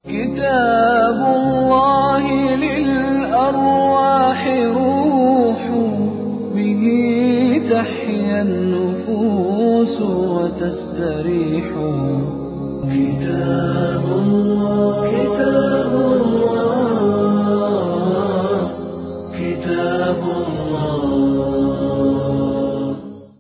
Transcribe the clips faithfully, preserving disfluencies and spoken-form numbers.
كتاب الله للأرواح روح، به تحيا النفوس وتستريح. كتاب الله كتاب الله كتاب الله.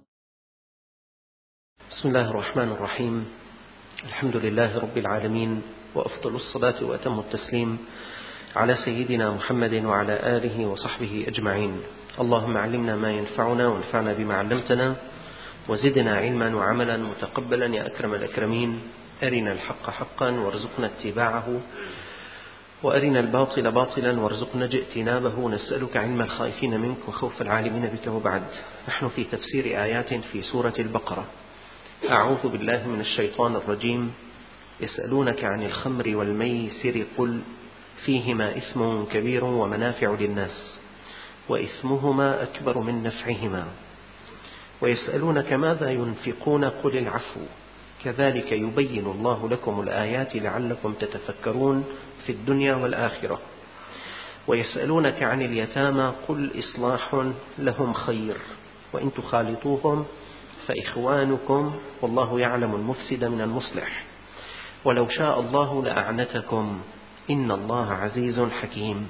بسم الله الرحمن الرحيم. الحمد لله رب العالمين، وأفضل الصلاة وأتم التسليم على سيدنا محمد وعلى آله وصحبه أجمعين. اللهم علمنا ما ينفعنا وانفعنا بما علمتنا، وزدنا علما وعملا متقبلا يا أكرم الأكرمين. أرنا الحق حقا وارزقنا اتباعه، وأرنا الباطل باطلا وارزقنا اجتنابه. نسألك علم الخائفين منك وخوف العالمين بك. وبعد، نحن في تفسير آيات في سورة البقرة. أعوذ بالله من الشيطان الرجيم. يسألونك عن الخمر والميسر قل فيهما إثم كبير ومنافع للناس وإثمهما أكبر من نفعهما، ويسألونك ماذا ينفقون قل العفو، كذلك يبين الله لكم الآيات لعلكم تتفكرون في الدنيا والآخرة. ويسألونك عن اليتامى قل إصلاح لهم خير، وإن تخالطوهم فإخوانكم والله يعلم المفسد من المصلح، ولو شاء الله لأعنتكم إن الله عزيز حكيم.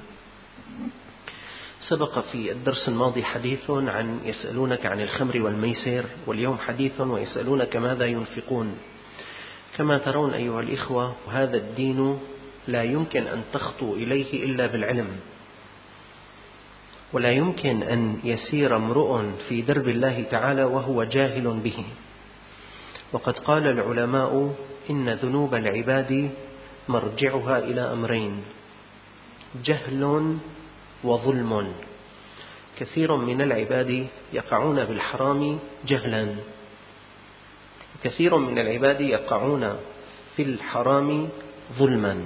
سبق في الدرس الماضي حديث عن يسألونك عن الخمر والميسر، واليوم حديث ويسألونك ماذا ينفقون. كما ترون أيها الإخوة، هذا الدين لا يمكن أن تخطو إليه إلا بالعلم، ولا يمكن أن يسير امرؤ في درب الله تعالى وهو جاهل به. وقد قال العلماء إن ذنوب العباد مرجعها إلى أمرين: جهل وظلم. كثير من العباد يقعون بالحرام جهلا، وكثير من العباد يقعون في الحرام ظلما.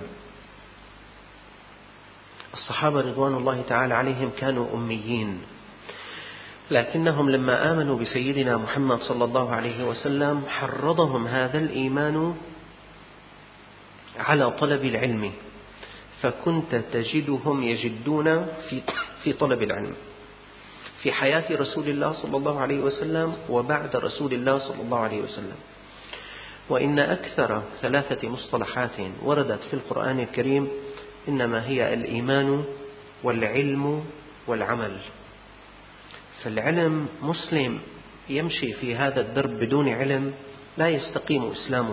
الصحابة رضوان الله تعالى عليهم كانوا أميين، لكنهم لما آمنوا بسيدنا محمد صلى الله عليه وسلم حرضهم هذا الإيمان على طلب العلم، فكنت تجدهم يجدون في في طلب العلم في حياة رسول الله صلى الله عليه وسلم وبعد رسول الله صلى الله عليه وسلم. وإن أكثر ثلاثة مصطلحات وردت في القرآن الكريم إنما هي الإيمان والعلم والعمل. فالعلم، مسلم يمشي في هذا الدرب بدون علم لا يستقيم إسلامه.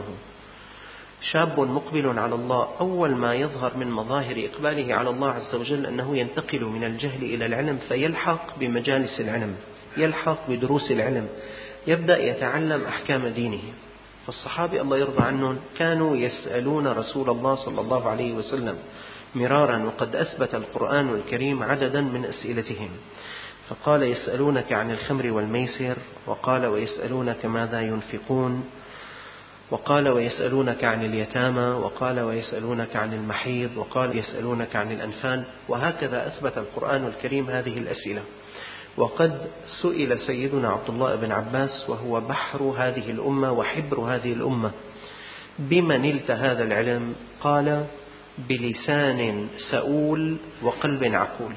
شاب مقبل على الله، أول ما يظهر من مظاهر إقباله على الله عز وجل أنه ينتقل من الجهل إلى العلم، فيلحق بمجالس العلم، يلحق بدروس العلم، يبدأ يتعلم أحكام دينه. فالصحابة الله يرضى عنهم كانوا يسألون رسول الله صلى الله عليه وسلم مرارا، وقد أثبت القرآن الكريم عددا من أسئلتهم. فقال يسألونك عن الخمر والميسر، وقال ويسألونك ماذا ينفقون، وقال ويسألونك عن اليتامى، وقال ويسألونك عن المحيض، وقال يسألونك عن الأنفال. وهكذا أثبت القرآن الكريم هذه الأسئلة. وقد سئل سيدنا عبد الله بن عباس، وهو بحر هذه الأمة وحبر هذه الأمة: بما نلت هذا العلم؟ قال: بلسان سؤول وقلب عقول.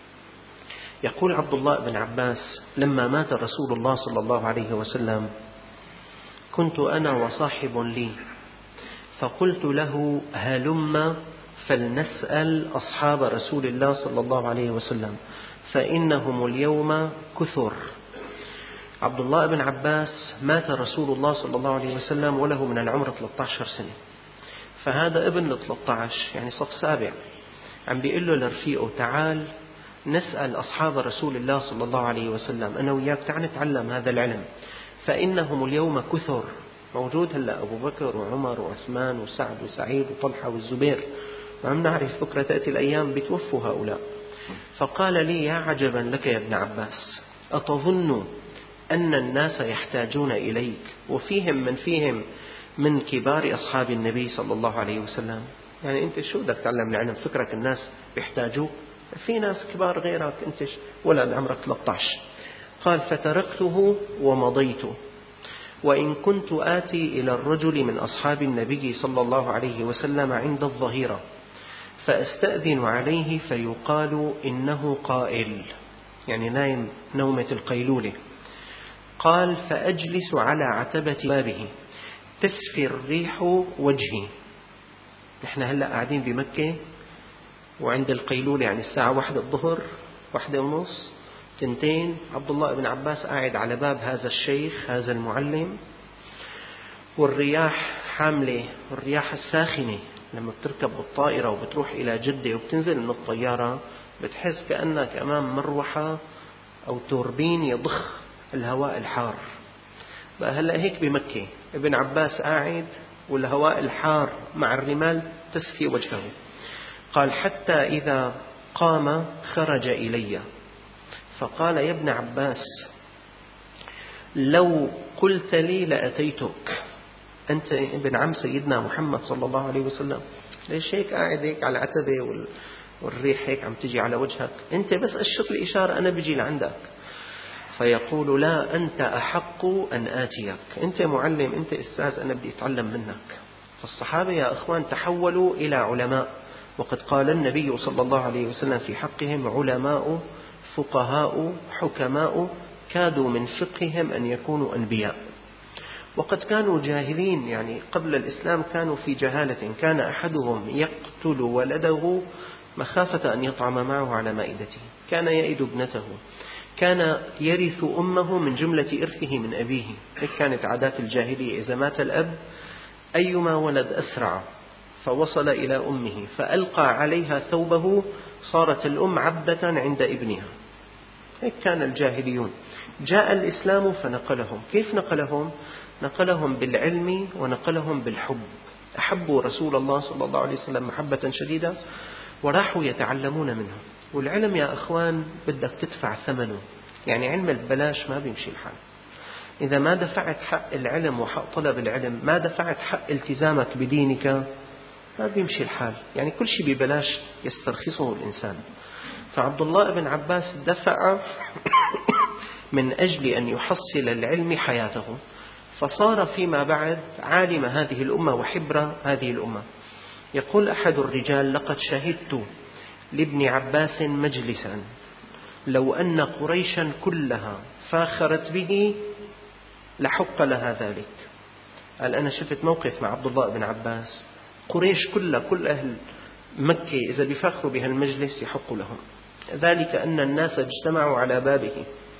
يقول عبد الله بن عباس: لما مات رسول الله صلى الله عليه وسلم كنت أنا وصاحب لي، فقلت له: هلم فلنسأل أصحاب رسول الله صلى الله عليه وسلم فإنهم اليوم كثر. عبد الله بن عباس مات رسول الله صلى الله عليه وسلم وله من العمر ثلاثة عشر سنة، فهذا ابن ثلاثة عشر يعني صف سابع، عم بيقول له لرفيقه: تعال نسأل أصحاب رسول الله صلى الله عليه وسلم، أنا وياك تعال نتعلم هذا العلم، فإنهم اليوم كثر. موجود هلأ أبو بكر وعمر وعثمان وسعد وسعيد وطلحة والزبير، وعم نعرف بكرة تأتي الأيام بتوفوا هؤلاء. فقال لي: يا عجبا لك يا ابن عباس، أتظن أن الناس يحتاجون إليك وفيهم من فيهم من كبار أصحاب النبي صلى الله عليه وسلم؟ يعني أنت شو بدك تعلم العلم؟ فكرك الناس يحتاجوك؟ في ناس كبار غيرك، أنت ولد عمرك ثلاثة عشر. قال: فتركته ومضيت. وإن كنت آتي إلى الرجل من أصحاب النبي صلى الله عليه وسلم عند الظهيرة فأستأذن عليه فيقال إنه قائل، يعني نايم نومة القيلولة. قال فأجلس على عتبة بابه تسفي الريح وجهي. نحن هلأ قاعدين بمكة وعند القيلولة، يعني الساعة واحدة الظهر، واحدة ونص، تنتين، عبد الله بن عباس قاعد على باب هذا الشيخ هذا المعلم، والرياح حاملة، الرياح الساخنة لما بتركب بالطائرة وبتروح إلى جدة وبتنزل من الطيارة بتحس كأنك أمام مروحة أو توربين يضخ الهواء الحار. بقى هلأ هيك بمكة ابن عباس قاعد والهواء الحار مع الرمال تسفي وجهه. قال حتى إذا قام خرج إلي فقال يا ابن عباس لو قلت لي لأتيتك، أنت ابن عم سيدنا محمد صلى الله عليه وسلم، ليش هيك قاعد هيك على عتبة والريح هيك عم تجي على وجهك؟ أنت بس أشط لي إشارة أنا بجي لعندك. فيقول لا أنت أحق أن آتيك، أنت معلم، أنت أستاذ، أنا بدي أتعلم منك. فالصحابة يا أخوان تحولوا إلى علماء، وقد قال النبي صلى الله عليه وسلم في حقهم علماء فقهاء حكماء كادوا من فقههم أن يكونوا أنبياء. وقد كانوا جاهلين، يعني قبل الإسلام كانوا في جهالة، كان أحدهم يقتل ولده مخافة أن يطعم معه على مائدته، كان يئد ابنته، كان يرث أمه من جملة إرثه من أبيه. هيك كانت عادات الجاهلية، إذا مات الأب أيما ولد أسرع فوصل إلى أمه فألقى عليها ثوبه صارت الأم عبدة عند ابنها. هيك كان الجاهليون. جاء الإسلام فنقلهم. كيف نقلهم؟ نقلهم بالعلم ونقلهم بالحب. أحبوا رسول الله صلى الله عليه وسلم محبة شديدة وراحوا يتعلمون منه. والعلم يا أخوان بدك تدفع ثمنه، يعني علم البلاش ما بيمشي الحال. إذا ما دفعت حق العلم وحق طلب العلم، ما دفعت حق التزامك بدينك، ما بيمشي الحال. يعني كل شيء ببلاش يسترخصه الإنسان. فعبد الله بن عباس دفع من أجل أن يحصل العلم حياته، فصار فيما بعد عالم هذه الأمة وحبر هذه الأمة. يقول أحد الرجال لقد شهدت لابن عباس مجلسا لو أن قريشا كلها فاخرت به لحق لها ذلك. قال أنا شفت موقف مع عبد الله بن عباس، قريش كلها كل أهل مكة إذا بيفاخروا بهالمجلس يحق لهم، ذلك أن الناس اجتمعوا على بابه.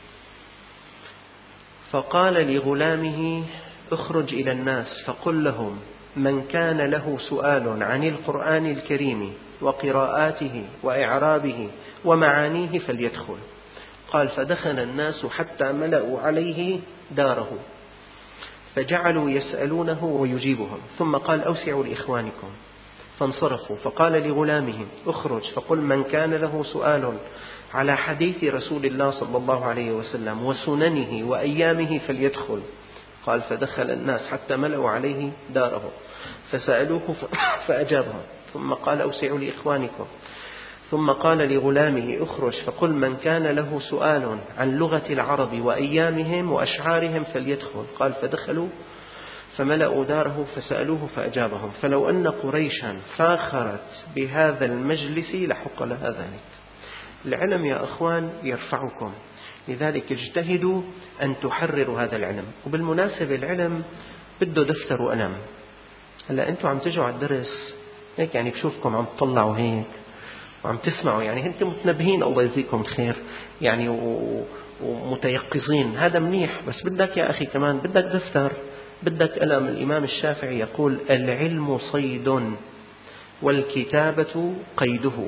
فقال لغلامه اخرج إلى الناس فقل لهم من كان له سؤال عن القرآن الكريم وقراءاته وإعرابه ومعانيه فليدخل. قال فدخل الناس حتى ملأوا عليه داره فجعلوا يسألونه ويجيبهم، ثم قال أوسعوا لإخوانكم، فانصرفوا. فقال لغلامه اخرج فقل من كان له سؤال على حديث رسول الله صلى الله عليه وسلم وسننه وأيامه فليدخل. قال فدخل الناس حتى ملأوا عليه داره فسألوه فأجابهم، ثم قال أوسعوا لإخوانكم، ثم قال لغلامه اخرج فقل من كان له سؤال عن لغة العرب وأيامهم وأشعارهم فليدخل. قال فدخلوا فملأوا داره فسألوه فأجابهم. فلو أن قريشا فاخرت بهذا المجلس لحق لها ذلك. العلم يا أخوان يرفعكم، لذلك اجتهدوا أن تحرروا هذا العلم. وبالمناسبة العلم بده دفتر وقلم. هلا أنتم عم تجوا على الدرس هيك، يعني بشوفكم عم تطلعوا هيك وعم تسمعوا، يعني أنتم متنبهين الله يجزيكم الخير، يعني ومتيقظين، هذا منيح. بس بدك يا أخي كمان بدك دفتر، بدك قلم. الإمام الشافعي يقول العلم صيد والكتابة قيده،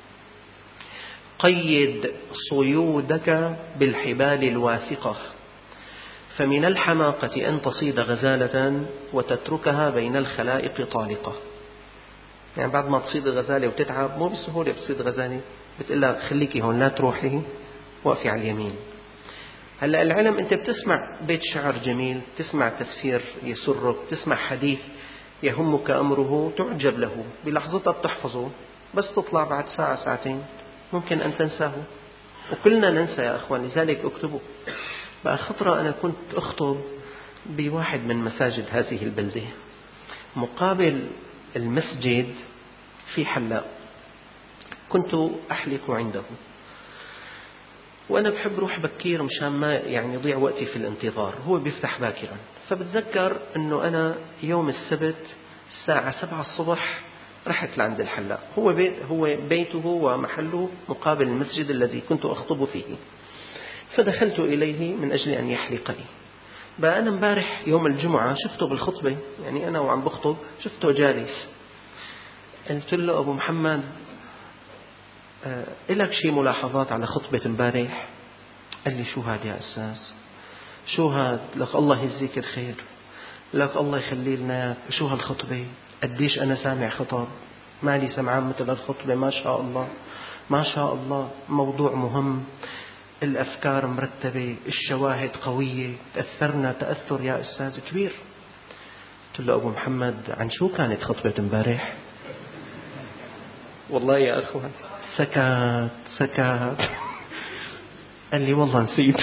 قيد صيودك بالحبال الواثقة، فمن الحماقة أن تصيد غزالة وتتركها بين الخلائق طالقة. يعني بعد ما تصيد غزالة وتتعب مو بسهولة بتصيد غزالة، بتقول لها خليكي هون لا تروحي، وقفي على اليمين. هلأ العلم أنت بتسمع بيت شعر جميل، تسمع تفسير يسرك، تسمع حديث يهمك أمره تعجب له، بلحظتها بتحفظه، بس تطلع بعد ساعة ساعتين ممكن أن تنساه، وكلنا ننسى يا أخوان. لذلك اكتبوا. بقى خطرة أنا كنت أخطب بواحد من مساجد هذه البلدة، مقابل المسجد في حلاق، كنت أحلق عنده، وأنا بحب روح بكير مشان ما يعني يضيع وقتي في الانتظار. هو بيفتح باكرا، فبتذكر أنه أنا يوم السبت الساعة سبعة الصبح رحت لعند الحلاق. هو بيت هو بيته ومحله مقابل المسجد الذي كنت أخطب فيه، فدخلت إليه من أجل أن يحلقني. بقى أنا امبارح يوم الجمعة شفته بالخطبة، يعني أنا وعم بخطب شفته جالس. قلت له أبو محمد أه إلك شي ملاحظات على خطبة امبارح؟ قال لي شو هاد يا أستاذ؟ شو هاد؟ لك الله يجزيك الخير، لك الله يخلي لنا. شو هالخطبة؟ قديش أنا سامع خطب مالي سمعان مثل الخطبة، ما شاء الله ما شاء الله، موضوع مهم، الأفكار مرتبة، الشواهد قوية، تأثرنا تأثر يا أستاذ كبير. قلت له أبو محمد عن شو كانت خطبة امبارح؟ والله يا أخوان سكت سكت. قال لي والله نسيت.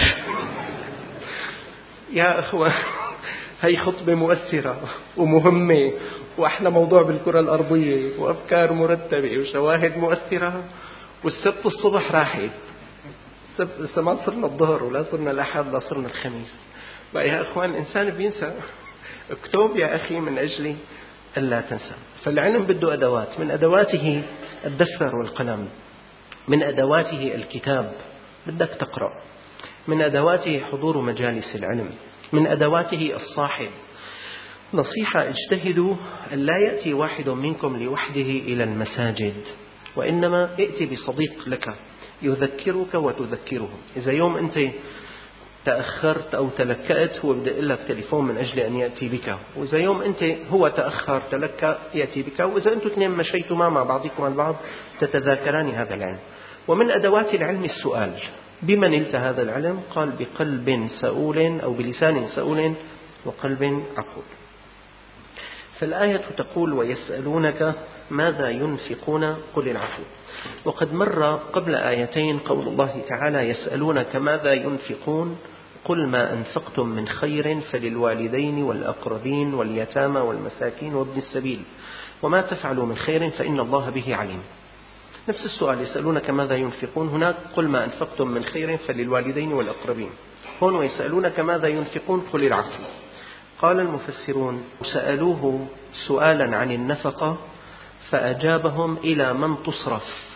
يا أخوان هي خطبة مؤثرة ومهمة وأحلى موضوع بالكرة الأرضية وأفكار مرتبة وشواهد مؤثرة، والسبت الصبح راحت. السبت ما صرنا الظهر ولا صرنا الأحد لا صرنا الخميس. بقى يا أخوان الإنسان بينسى. اكتب يا أخي من أجل ألا تنسى. فالعلم بده أدوات، من أدواته الدفتر والقلم، من أدواته الكتاب بدك تقرأ، من أدواته حضور مجالس العلم، من أدواته الصاحب. نصيحة: اجتهدوا أن لا يأتي واحد منكم لوحده إلى المساجد، وإنما ائتي بصديق لك يذكرك وتذكره. إذا يوم أنت تأخرت أو تلكأت هو بدأ لك تليفون من أجل أن يأتي بك، وإذا يوم أنت هو تأخر تلكأ يأتي بك، وإذا أنتم اثنين مشيتما مع بعضكم البعض تتذاكران هذا العلم. ومن أدوات العلم السؤال. بمن نلت هذا العلم؟ قال بقلب سؤول أو بلسان سؤول وقلب عقول. فالآية تقول ويسألونك ماذا ينفقون قل العفو. وقد مر قبل آيتين قول الله تعالى يسألونك ماذا ينفقون قل ما أنفقتم من خير فللوالدين والأقربين واليتامى والمساكين وابن السبيل وما تفعلوا من خير فإن الله به عليم. نفس السؤال، يسألونك ماذا ينفقون، هناك قل ما أنفقتم من خير فللوالدين والأقربين، هون ويسألونك ماذا ينفقون قل العفو. قال المفسرون سألوه سؤالا عن النفقة فأجابهم إلى من تصرف،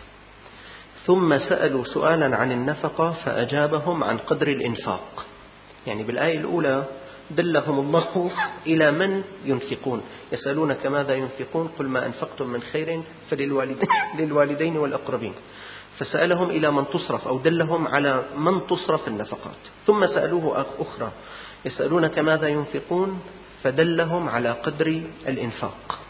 ثم سألوا سؤالا عن النفقة فأجابهم عن قدر الإنفاق. يعني بالآية الأولى دلهم الله إلى من ينفقون، يسألونك ماذا ينفقون قل ما أنفقتم من خير فللوالدين والأقربين، فسألهم إلى من تصرف أو دلهم على من تصرف النفقات. ثم سألوه أخرى يسألونك ماذا ينفقون فدلهم على قدر الإنفاق.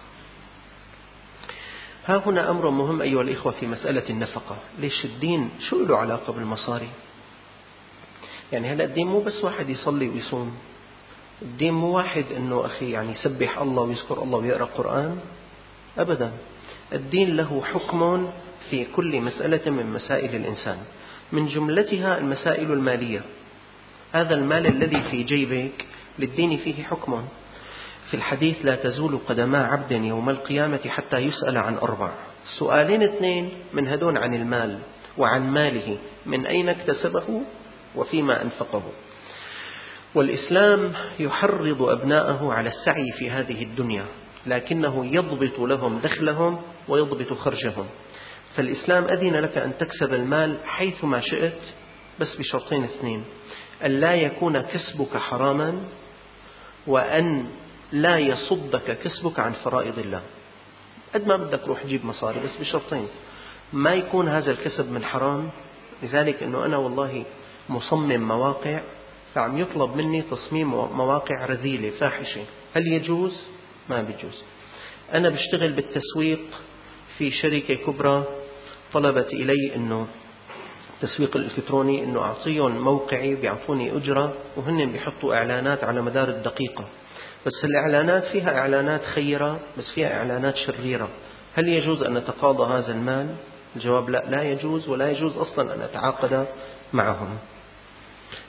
ها هنا أمر مهم أيها الإخوة في مسألة النفقة. ليش الدين شو له علاقة بالمصاري؟ يعني هلأ الدين مو بس واحد يصلي ويصوم، الدين مو واحد أنه أخي يعني يسبح الله ويذكر الله ويقرأ قرآن، أبدا. الدين له حكم في كل مسألة من مسائل الإنسان، من جملتها المسائل المالية. هذا المال الذي في جيبك للدين فيه حكم. في الحديث لا تزول قدما عبد يوم القيامة حتى يسأل عن أربع. سؤالين اثنين من هدون عن المال وعن ماله، من أين اكتسبه وفيما أنفقه. والإسلام يحرض أبناءه على السعي في هذه الدنيا، لكنه يضبط لهم دخلهم ويضبط خرجهم. فالإسلام أذن لك أن تكسب المال حيثما شئت، بس بشرطين اثنين: أن لا يكون كسبك حراما، وأن لا يصدك كسبك عن فرائض الله. قد ما بدك روح جيب مصاري، بس بشرطين: ما يكون هذا الكسب من حرام. لذلك أنه أنا والله مصمم مواقع، فعم يطلب مني تصميم مواقع رذيلة فاحشة، هل يجوز؟ ما بيجوز. أنا بشتغل بالتسويق في شركة كبرى، طلبت إلي أنه التسويق الإلكتروني أنه أعطيهم موقعي بيعطوني أجرة، وهن بيحطوا إعلانات على مدار الدقيقة، بس الإعلانات فيها إعلانات خيرة بس فيها إعلانات شريرة. هل يجوز أن نتقاضى هذا المال؟ الجواب لا، لا يجوز، ولا يجوز أصلا أن أتعاقد معهم.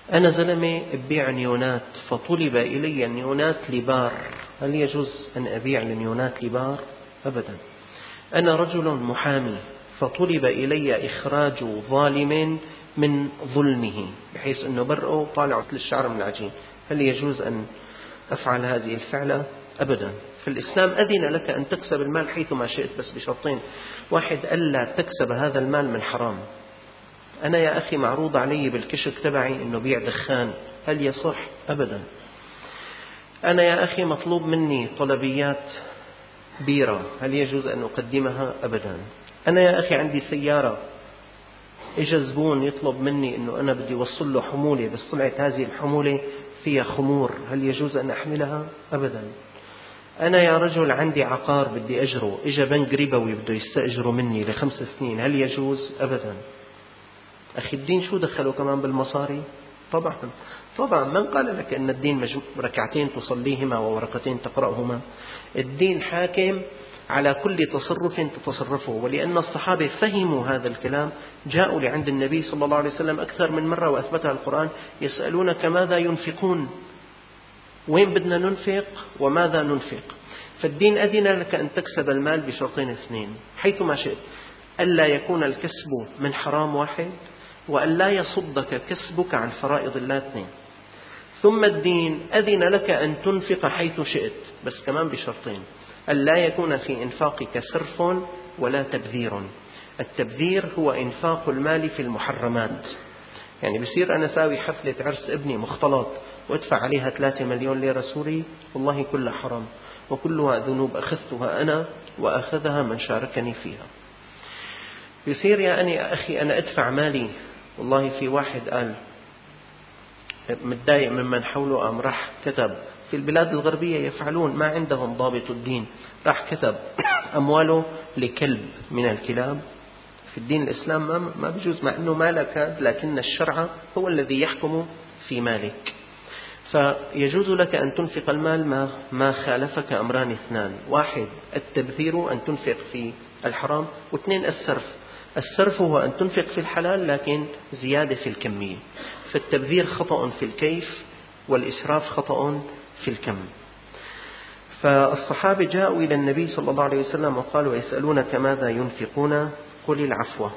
أنا زلمة ببيع نيونات فطلب إلي النيونات لبار، هل يجوز أن أبيع النيونات لبار؟ أبدا. أنا رجل محامي فطلب إلي إخراج ظالم من ظلمه بحيث أنه برأه طالع مثل الشعر من العجين، هل يجوز أن أفعل هذه الفعلة؟ أبدا. في الإسلام أذن لك أن تكسب المال حيثما شئت، بس بشرطين: واحد، ألا تكسب هذا المال من حرام. أنا يا أخي معروض علي بالكشك تبعي أنه بيع دخان، هل يصح؟ أبدا. أنا يا أخي مطلوب مني طلبيات بيرة، هل يجوز أن أقدمها؟ أبدا. أنا يا أخي عندي سيارة، إجا زبون يطلب مني أنه أنا بدي وصل له حمولة، بس طلعت هذه الحمولة فيها خمور، هل يجوز أن أحملها؟ أبدا. أنا يا رجل عندي عقار بدي أجره، إجا بنك ربوي بده يستأجره مني لخمس سنين، هل يجوز؟ أبدا. أخي الدين شو دخله كمان بالمصاري؟ طبعا طبعا. من قال لك أن الدين ركعتين تصليهما وورقتين تقرأهما؟ الدين حاكم على كل تصرف تتصرفه، ولأن الصحابة فهموا هذا الكلام جاءوا لعند النبي صلى الله عليه وسلم أكثر من مرة وأثبتها القرآن، يسألونك ماذا ينفقون، وين بدنا ننفق وماذا ننفق. فالدين أذن لك أن تكسب المال بشرطين اثنين حيثما شئت: ألا يكون الكسب من حرام واحد، وأن لا يصدك كسبك عن فرائض الله اثنين. ثم الدين أذن لك أن تنفق حيث شئت، بس كمان بشرطين: ألا يكون في إنفاقك سرف ولا تبذير. التبذير هو إنفاق المال في المحرمات، يعني بصير أنا ساوي حفلة عرس ابني مختلط وادفع عليها ثلاثة مليون ليرة سوري، والله كلها حرام وكلها ذنوب أخذتها أنا وأخذها من شاركني فيها. بصير يا أني أخي أنا أدفع مالي، والله في واحد قال متضايق ممن حوله، قام راح كتب في البلاد الغربية يفعلون ما عندهم ضابط الدين، راح كتب أمواله لكلب من الكلاب. في الدين الإسلام ما ما بيجوز، مع أنه مالك، لكن الشرع هو الذي يحكم في مالك. فيجوز لك أن تنفق المال ما ما خالفك أمران اثنان: واحد التبذير، أن تنفق في الحرام، واثنين السرف. السرف هو أن تنفق في الحلال لكن زيادة في الكمية. فالتبذير خطأ في الكيف، والإسراف خطأ في الكم. فالصحابة جاءوا إلى النبي صلى الله عليه وسلم وقالوا: يسألونك ماذا ينفقون؟ قل العفو.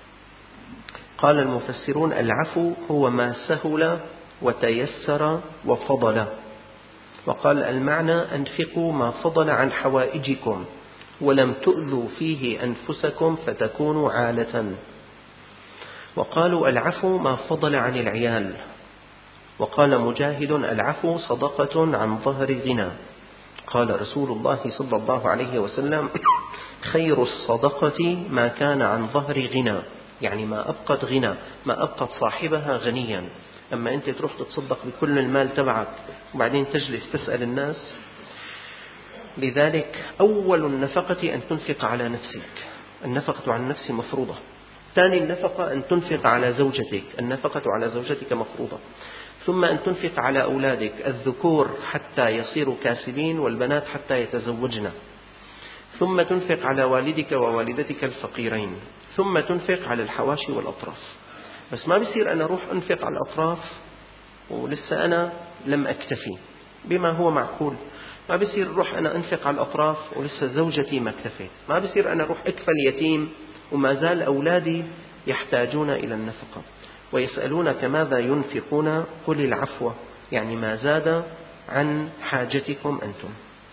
قال المفسرون: العفو هو ما سهل وتيسر وفضل. وقال المعنى: أنفقوا ما فضل عن حوائجكم ولم تؤذوا فيه أنفسكم فتكونوا عالة. وقالوا: العفو ما فضل عن العيال. وقال مجاهد: العفو صدقة عن ظهر غنى. قال رسول الله صلى الله عليه وسلم: خير الصدقة ما كان عن ظهر غنى، يعني ما أبقت غنى، ما أبقت صاحبها غنيا. أما أنت تروح تتصدق بكل المال تبعك وبعدين تجلس تسأل الناس. لذلك أول النفقة أن تنفق على نفسك، النفقة على النفس مفروضة. ثاني النفقة أن تنفق على زوجتك، النفقة على زوجتك مفروضة. ثم أن تنفق على أولادك، الذكور حتى يصيروا كاسبين والبنات حتى يتزوجن. ثم تنفق على والدك ووالدتك الفقيرين. ثم تنفق على الحواشي والأطراف. بس ما بيصير أنا أروح أنفق على الأطراف ولسه أنا لم أكتفي بما هو معقول. ما بيصير أروح أنا أنفق على الأطراف ولسه زوجتي ما اكتفيت. ما بيصير أنا أروح أكفل يتيم وما زال أولادي يحتاجون إلى النفقة. ويسألونك ماذا ينفقون؟ قل العفو، يعني ما زاد عن حاجتكم أنتم.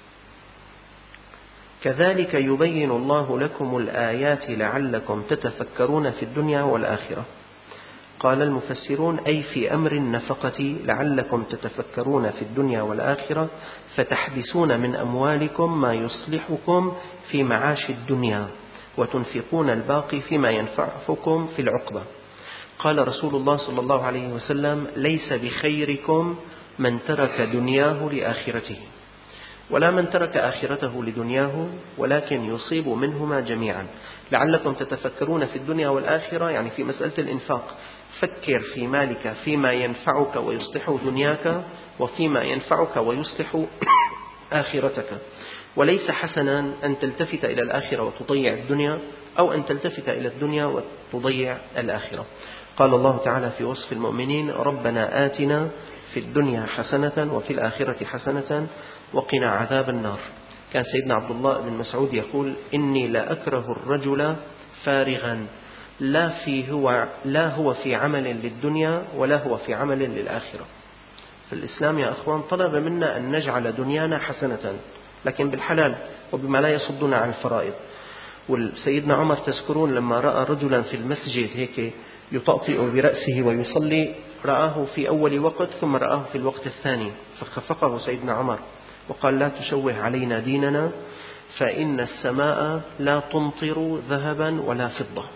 كذلك يبين الله لكم الآيات لعلكم تتفكرون في الدنيا والآخرة. قال المفسرون: أي في أمر النفقة لعلكم تتفكرون في الدنيا والآخرة، فتحبسون من أموالكم ما يصلحكم في معاش الدنيا، وتنفقون الباقي فيما ينفعكم في العقبة. قال رسول الله صلى الله عليه وسلم: ليس بخيركم من ترك دنياه لآخرته، ولا من ترك آخرته لدنياه، ولكن يصيب منهما جميعا. لعلكم تتفكرون في الدنيا والآخرة، يعني في مسألة الإنفاق. فكر في مالك فيما ينفعك ويصلح دنياك، وفيما ينفعك ويصلح آخرتك. وليس حسنا أن تلتفت إلى الآخرة وتضيع الدنيا، أو أن تلتفت إلى الدنيا وتضيع الآخرة. قال الله تعالى في وصف المؤمنين: ربنا آتنا في الدنيا حسنة وفي الآخرة حسنة وقنا عذاب النار. كان سيدنا عبد الله بن مسعود يقول: إني لا أكره الرجل فارغا لا, في هو لا هو في عمل للدنيا ولا هو في عمل للآخرة. فالإسلام يا أخوان طلب منا أن نجعل دنيانا حسنة، لكن بالحلال وبما لا يصدنا عن الفرائض. وسيدنا عمر تذكرون لما رأى رجلا في المسجد هيك يطأطئ برأسه ويصلي، رآه في أول وقت ثم رآه في الوقت الثاني، فخفقه سيدنا عمر وقال: لا تشوه علينا ديننا، فإن السماء لا تمطر ذهبا ولا فضة.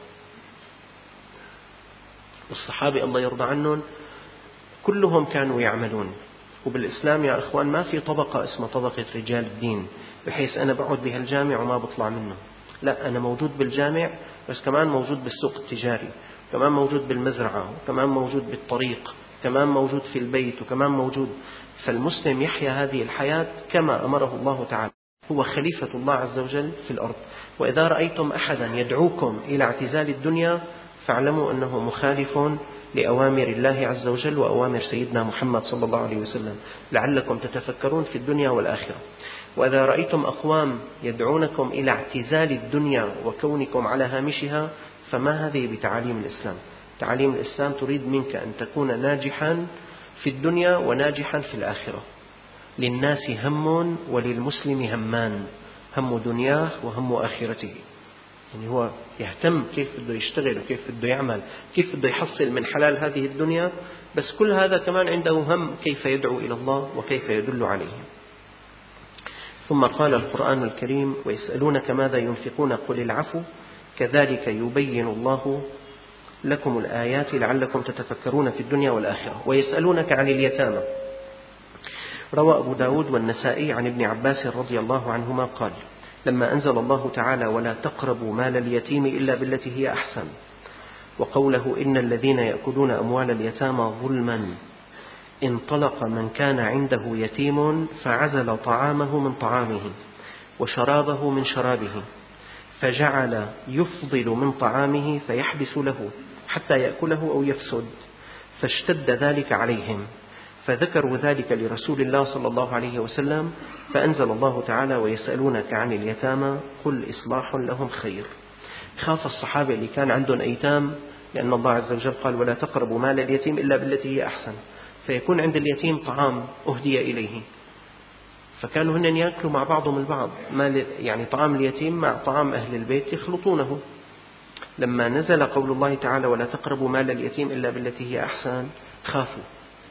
والصحابة الله يرضى عنهم كلهم كانوا يعملون. وبالإسلام يا أخوان ما في طبقة اسمها طبقة رجال الدين، بحيث أنا بقعد بهالجامع وما بطلع منه. لا، أنا موجود بالجامع، بس كمان موجود بالسوق التجاري، كمان موجود بالمزرعة، وكمان موجود بالطريق، كمان موجود في البيت، وكمان موجود. فالمسلم يحيا هذه الحياة كما أمره الله تعالى، هو خليفة الله عز وجل في الأرض. وإذا رأيتم أحدا يدعوكم إلى اعتزال الدنيا فاعلموا أنه مخالف لأوامر الله عز وجل وأوامر سيدنا محمد صلى الله عليه وسلم، لعلكم تتفكرون في الدنيا والآخرة. وإذا رأيتم أقوام يدعونكم إلى اعتزال الدنيا وكونكم على هامشها فما هذه بتعاليم الإسلام. تعاليم الإسلام تريد منك أن تكون ناجحا في الدنيا وناجحا في الآخرة. للناس هم وللمسلم همان، هم دنياه وهم آخرته. يعني هو يهتم كيف بده يشتغل وكيف بده يعمل، كيف بده يحصل من حلال هذه الدنيا، بس كل هذا كمان عنده هم كيف يدعو إلى الله وكيف يدل عليه. ثم قال القرآن الكريم: ويسألونك ماذا ينفقون قل العفو كذلك يبين الله لكم الآيات لعلكم تتفكرون في الدنيا والآخرة. ويسألونك عن اليتامى. روى أبو داود والنسائي عن ابن عباس رضي الله عنهما قال: لما أنزل الله تعالى ولا تقربوا مال اليتيم إلا بالتي هي أحسن، وقوله إن الذين يأكلون أموال اليتامى ظلما، انطلق من كان عنده يتيم فعزل طعامه من طعامه وشرابه من شرابه، فجعل يفضل من طعامه فيحبس له حتى يأكله أو يفسد، فاشتد ذلك عليهم، فذكروا ذلك لرسول الله صلى الله عليه وسلم، فأنزل الله تعالى: ويسألونك عن اليتامى قل إصلاح لهم خير. خاف الصحابة اللي كان عندهم أيتام، لأن الله عز وجل قال: ولا تقربوا مال اليتيم إلا بالتي هي أحسن، فيكون عند اليتيم طعام أهدي إليه، فكانوا هن يأكلوا مع بعضهم البعض، يعني طعام اليتيم مع طعام أهل البيت يخلطونه. لما نزل قول الله تعالى: ولا تقربوا مال اليتيم إلا بالتي هي أحسن، خافوا،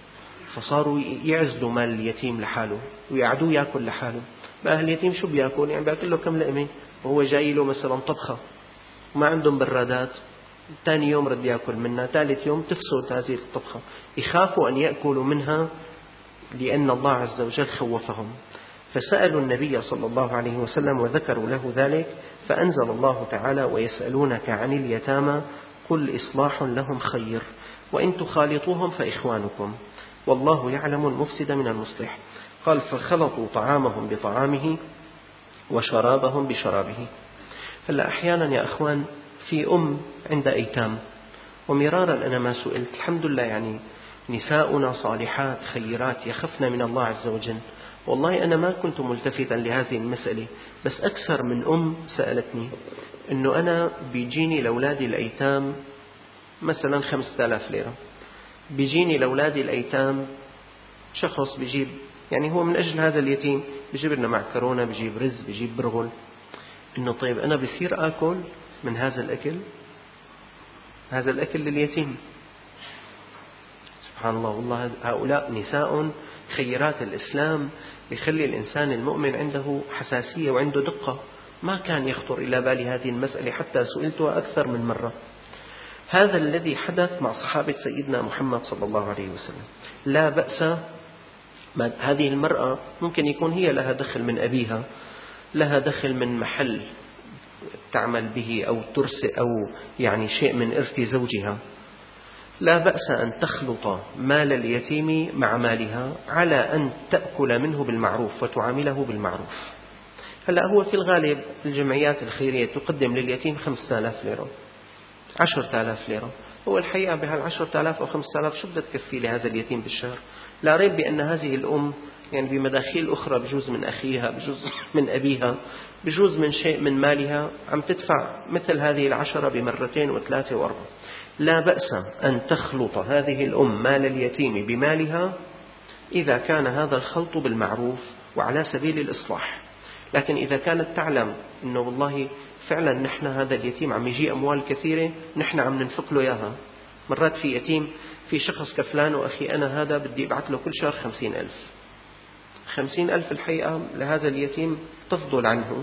فصاروا يعزلوا مال اليتيم لحاله ويعدوه يأكل لحاله. ما أهل اليتيم شو بيأكل؟ يعني بيأكل له كم لقمة وهو جاي له مثلا طبخة، وما عندهم برادات، ثاني يوم رد يأكل منها، ثالث يوم تفسد هذه الطبخة. يخافوا أن يأكلوا منها لأن الله عز وجل خوفهم، فسألوا النبي صلى الله عليه وسلم وذكروا له ذلك، فأنزل الله تعالى: ويسألونك عن اليتامى قل إصلاح لهم خير وإن تخالطوهم فإخوانكم والله يعلم المفسد من المصلح. قال: فخلطوا طعامهم بطعامه وشرابهم بشرابه. هلا أحيانا يا أخوان في أم عند أيتام، ومرارا أنا ما سئلت، الحمد لله يعني نساؤنا صالحات خيرات يخفن من الله عز وجل، والله أنا ما كنت ملتفتا لهذه المسألة، بس أكثر من أم سألتني أنه أنا بيجيني لأولادي الأيتام مثلا خمسة آلاف ليرة، بيجيني لأولادي الأيتام شخص بيجيب، يعني هو من أجل هذا اليتيم بيجيب لنا معكرونة، بيجيب رز، بيجيب برغل، إنه طيب أنا بصير آكل من هذا الأكل، هذا الأكل لليتيم. سبحان الله، والله هؤلاء نساء خيرات. الإسلام بيخلي الإنسان المؤمن عنده حساسية وعنده دقة، ما كان يخطر إلى بالي هذه المسألة حتى سئلتها أكثر من مرة. هذا الذي حدث مع صحابة سيدنا محمد صلى الله عليه وسلم. لا بأس، هذه المرأة ممكن يكون هي لها دخل من أبيها، لها دخل من محل تعمل به أو ترسل أو يعني شيء من إرث زوجها، لا بأس أن تخلط مال اليتيم مع مالها على أن تأكل منه بالمعروف وتعامله بالمعروف. هلأ هو في الغالب الجمعيات الخيرية تقدم لليتيم خمسة آلاف ليرة، عشرة آلاف ليرة. هو الحقيقة بهالعشرة آلاف أو خمسة آلاف شو بدها تكفي لهذا اليتيم بالشهر؟ لا ريب بأن هذه الأم يعني بمداخيل أخرى، بجوز من أخيها، بجوز من أبيها، بجوز من شيء من مالها، عم تدفع مثل هذه العشرة بمرتين وثلاثة وأربعة. لا بأس أن تخلط هذه الأم مال اليتيم بمالها إذا كان هذا الخلط بالمعروف وعلى سبيل الإصلاح. لكن إذا كانت تعلم أنه والله فعلا نحن هذا اليتيم عم يجي أموال كثيرة نحن عم ننفق له إياها. مرات في يتيم، في شخص كفلان وأخي أنا هذا بدي أبعث له كل شهر خمسين ألف، خمسين ألف الحقيقة لهذا اليتيم تفضل عنه.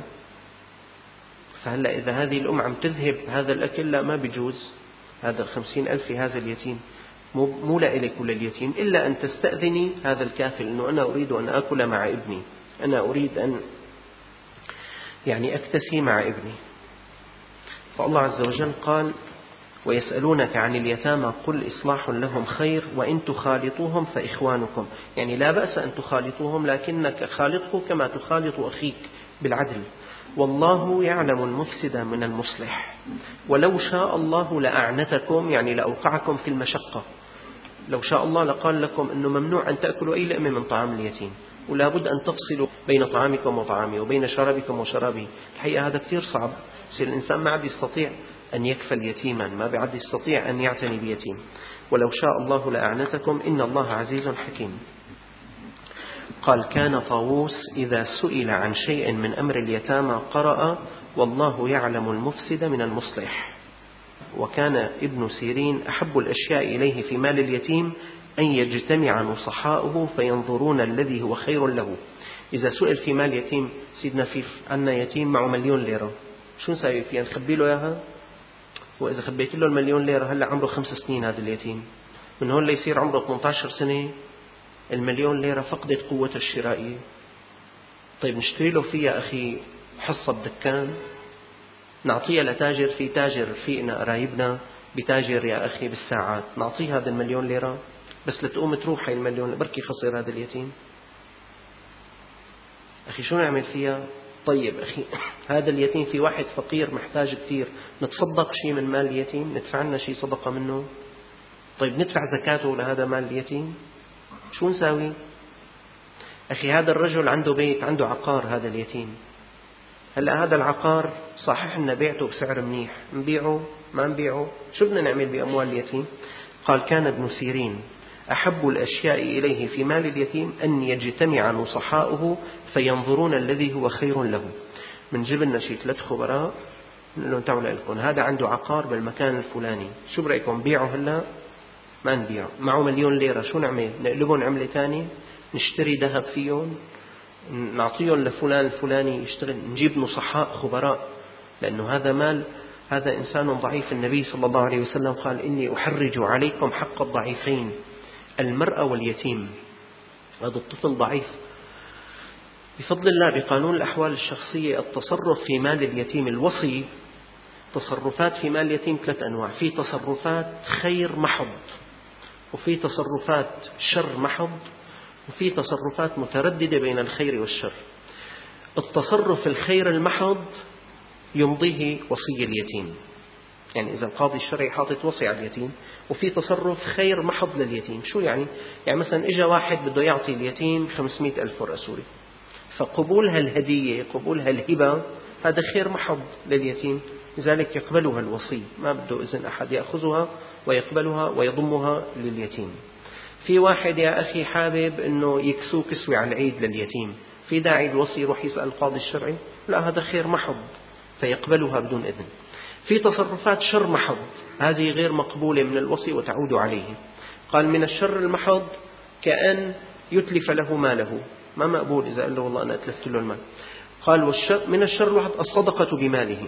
فهلأ إذا هذه الأم عم تذهب هذا الأكل، لا ما بيجوز، هذا الخمسين ألف في هذا اليتيم مو, مو لإلك ولا اليتيم، إلا أن تستأذني هذا الكافل أنه أنا أريد أن أكل مع ابني، أنا أريد أن يعني أكتسي مع ابني. فالله عز وجل قال: ويسألونك عن اليتامى قل إصلاح لهم خير وإن تخالطوهم فإخوانكم. يعني لا بأس أن تخالطوهم، لكنك خالطه كما تخالط أخيك بالعدل. والله يعلم المفسد من المصلح ولو شاء الله لأعنتكم، يعني لأوقعكم في المشقة. لو شاء الله لقال لكم أنه ممنوع أن تأكلوا أي لقمة من طعام اليتيم، ولا بد أن تفصلوا بين طعامكم وطعامه وبين شرابكم وشرابه. الحقيقة هذا كثير صعب، يصير الإنسان ما عاد يستطيع أن يكفل يتيما، ما بعد يستطيع أن يعتني بيتيم. ولو شاء الله لأعنتكم إن الله عزيز حكيم. قال: كان طاووس إذا سئل عن شيء من أمر اليتامى قرأ: والله يعلم المفسد من المصلح. وكان ابن سيرين أحب الأشياء إليه في مال اليتيم أن يجتمع نصحاؤه فينظرون الذي هو خير له. إذا سئل في مال يتيم، سيدنا في عنا يتيم معه مليون ليرة، شو نسوي فيها؟ نخبي له إياها؟ وإذا خبيت له المليون ليرة، هلأ عمره خمس سنين هذا اليتيم، من هون ليصير عمره ثمانية عشر سنة المليون ليرة فقدت قوتها الشرائية. طيب نشتري له فيها أخي حصة بدكان، نعطيها لتاجر، في تاجر فينا قرايبنا بتاجر يا أخي بالساعات، نعطيه هذا المليون ليرة بس لتقوم تروح هاي المليون، بركي خسر هذا اليتيم. أخي شو نعمل فيها؟ طيب أخي هذا اليتيم في واحد فقير محتاج كثير، نتصدق شيء من مال اليتيم، ندفع لنا شيء صدقة منه. طيب ندفع زكاته لهذا مال اليتيم، شو نساوي؟ أخي هذا الرجل عنده بيت، عنده عقار، هذا اليتيم هلأ هذا العقار صحيح إن بيعته بسعر منيح، نبيعه ما نبيعه، شو بدنا نعمل بأموال اليتيم؟ قال: كان ابن سيرين أحب الأشياء إليه في مال اليتيم أن يجتمع نصحاؤه فينظرون الذي هو خير له. من جبنا شيء ثلاث خبراء نقول لهم تعالوا لكم هذا عنده عقار بالمكان الفلاني، شو برأيكم بيعه؟ هلا ما نبيعه. معه مليون ليرة، شو نعمل؟ نقلبهم عملة تاني، نشتري ذهب فيهم، نعطيهم لفلان الفلاني يشتغل، نجيب نصحاء خبراء، لأنه هذا مال، هذا إنسان ضعيف. النبي صلى الله عليه وسلم قال: إني أحرج عليكم حق الضعيفين، المرأة واليتيم. هذا الطفل ضعيف، بفضل الله بقانون الأحوال الشخصية التصرف في مال اليتيم الوصي، تصرفات في مال اليتيم ثلاث أنواع: في تصرفات خير محض، وفي تصرفات شر محض، وفي تصرفات مترددة بين الخير والشر. التصرف الخير المحض يمضيه وصي اليتيم، يعني إذا القاضي الشرعي حاطط وصي على اليتيم، وفي تصرف خير محض لليتيم. شو يعني؟ يعني مثلا إجا واحد بده يعطي اليتيم خمسمائة ألف ورقة سوري، فقبول هالهدية، قبول هالهبة، هذا خير محض لليتيم، لذلك يقبلها الوصي، ما بده إذن أحد، يأخذها ويقبلها ويضمها لليتيم. في واحد يا أخي حابب أنه يكسو كسوة على العيد لليتيم، في داعي الوصي يروح يسأل القاضي الشرعي؟ لا، هذا خير محض فيقبلها بدون إذن. في تصرفات شر محض، هذه غير مقبولة من الوصي وتعود عليه. قال: من الشر المحض كأن يتلف له ماله، ما مقبول إذا قال له والله أنا أتلفت له المال. قال: والشر من الشر المحض الصدقة بماله،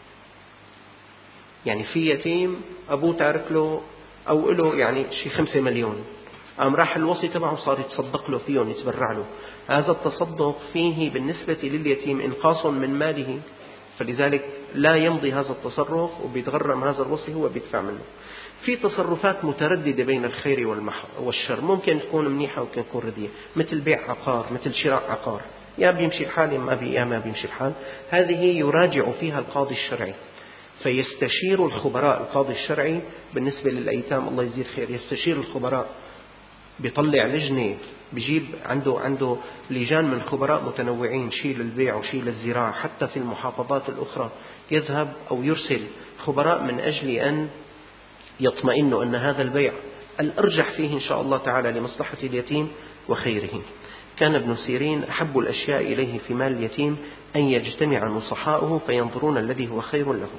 يعني في يتيم أبوه تارك له أو له يعني شي خمسة مليون، قام راح الوصي تبعه صار يتصدق له فيهم، يتبرع له. هذا التصدق فيه بالنسبة لليتيم إنقاص من ماله، فلذلك لا يمضي هذا التصرف وبيتغرم هذا الوصي، هو بيدفع منه. في تصرفات مترددة بين الخير والشر، ممكن تكون منيحة وممكن تكون رديئة، مثل بيع عقار، مثل شراء عقار، يا بيمشي الحال يا ما بي يا ما بيمشي الحال. هذه يراجع فيها القاضي الشرعي، فيستشير الخبراء. القاضي الشرعي بالنسبة للأيتام الله يزيد خير يستشير الخبراء، بيطلع لجنة، بيجيب عنده عنده لجان من خبراء متنوعين، شيء للبيع وشيء للزراعة، حتى في المحافظات الأخرى يذهب أو يرسل خبراء من أجل أن يطمئنوا أن هذا البيع الأرجح فيه إن شاء الله تعالى لمصلحة اليتيم وخيره. كان ابن سيرين أحب الأشياء إليه في مال اليتيم أن يجتمع نصحاؤه فينظرون الذي هو خير له.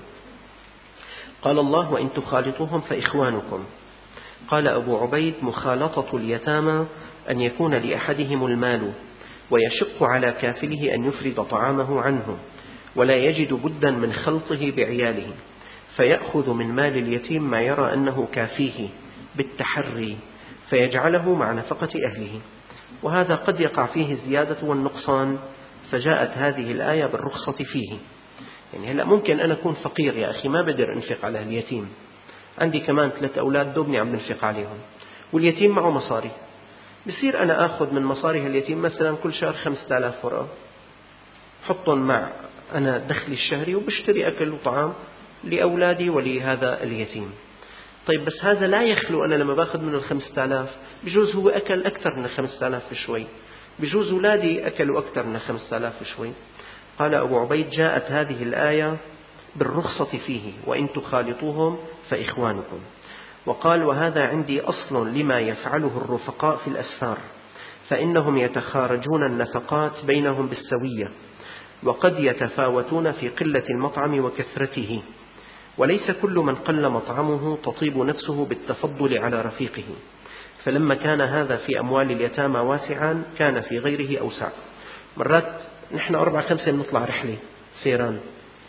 قال الله: وإن تخالطوهم فإخوانكم. قال أبو عبيد: مخالطة اليتامى أن يكون لأحدهم المال ويشق على كافله أن يفرد طعامه عنه، ولا يجد بدا من خلطه بعياله، فيأخذ من مال اليتيم ما يرى أنه كافيه بالتحري فيجعله مع نفقة أهله، وهذا قد يقع فيه الزيادة والنقصان، فجاءت هذه الآية بالرخصة فيه. يعني هلأ ممكن أنا أكون فقير يا أخي ما بقدر أنفق على اليتيم، عندي كمان ثلاث أولاد دوبني عم بنفق عليهم، واليتيم معه مصاري، بصير أنا أخذ من مصاري اليتيم مثلا كل شهر خمسة آلاف ورقة، حطهم مع أنا دخلي الشهري وبشتري أكل وطعام لأولادي ولهذا اليتيم. طيب بس هذا لا يخلو أنا لما باخذ منه الخمسة آلاف بجوز هو أكل أكثر من الخمسة آلاف بشوي، بجوز أولادي أكلوا أكثر من الخمسة آلاف بشوي. قال أبو عبيد: جاءت هذه الآية بالرخصة فيه، وإن تخالطوهم فإخوانكم. وقال: وهذا عندي أصل لما يفعله الرفقاء في الأسفار، فإنهم يتخارجون النفقات بينهم بالسوية، وقد يتفاوتون في قلة المطعم وكثرته، وليس كل من قل مطعمه تطيب نفسه بالتفضل على رفيقه، فلما كان هذا في أموال اليتامى واسعا كان في غيره أوسع. مرات نحن أربعة خمسة بنطلع رحلة سيران،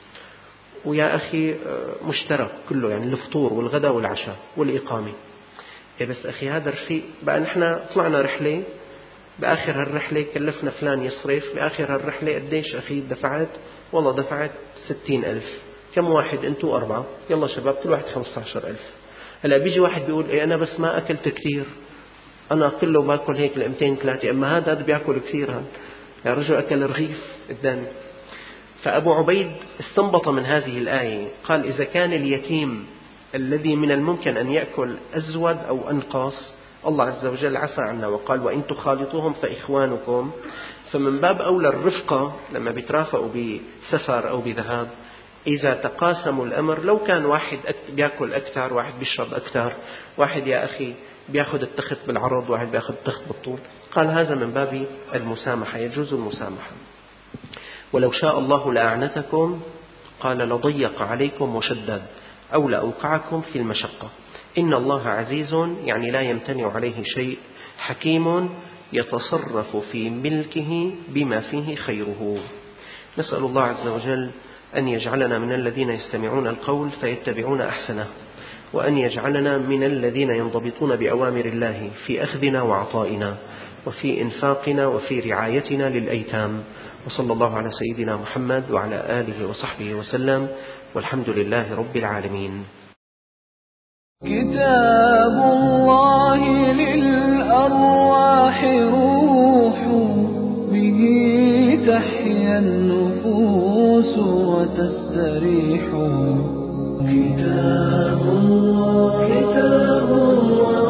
ويا أخي مشترك كله، يعني الفطور والغداء والعشاء والإقامة. إيه بس أخي هذا رفيق بقى، نحن طلعنا رحلة، بآخر هالرحلة كلفنا فلان يصرف، بآخر هالرحلة قديش أخي دفعت؟ والله دفعت ستين ألف. كم واحد أنتوا؟ أربعة، يلا شباب كل واحد خمسة عشر ألف. هلا بيجي واحد بيقول إيه أنا بس ما أكلت كثير، أنا كله باكل هيك لمئتين ثلاثة، أما هذا هذا بيأكل كثير، هذا يا رجل أكل رغيف قدامي. فأبو عبيد استنبط من هذه الآية، قال: إذا كان اليتيم الذي من الممكن أن يأكل أزود أو أنقص، الله عز وجل عفى عنا وقال: وإن تخالطوهم فإخوانكم، فمن باب أولى الرفقة لما بيترافقوا بسفر أو بذهاب، إذا تقاسموا الأمر، لو كان واحد بيأكل أكثر، واحد بيشرب أكثر، واحد يا أخي بيأخذ التخت بالعرض، واحد بيأخذ التخت بالطول، قال هذا من باب المسامحة، يجوز المسامحة. ولو شاء الله لأعنتكم، قال لضيق عليكم وشدد، أو لأوقعكم في المشقة، إن الله عزيز، يعني لا يمتنع عليه شيء، حكيم يتصرف في ملكه بما فيه خيره. نسأل الله عز وجل أن يجعلنا من الذين يستمعون القول فيتبعون أحسنه، وأن يجعلنا من الذين ينضبطون بأوامر الله في أخذنا وعطائنا، وفي إنفاقنا، وفي رعايتنا للأيتام. وصلى الله على سيدنا محمد وعلى آله وصحبه وسلم، والحمد لله رب العالمين. كتاب الله للأرواح روح، به تحيا النفوس وتستريح. كتاب الله كتاب الله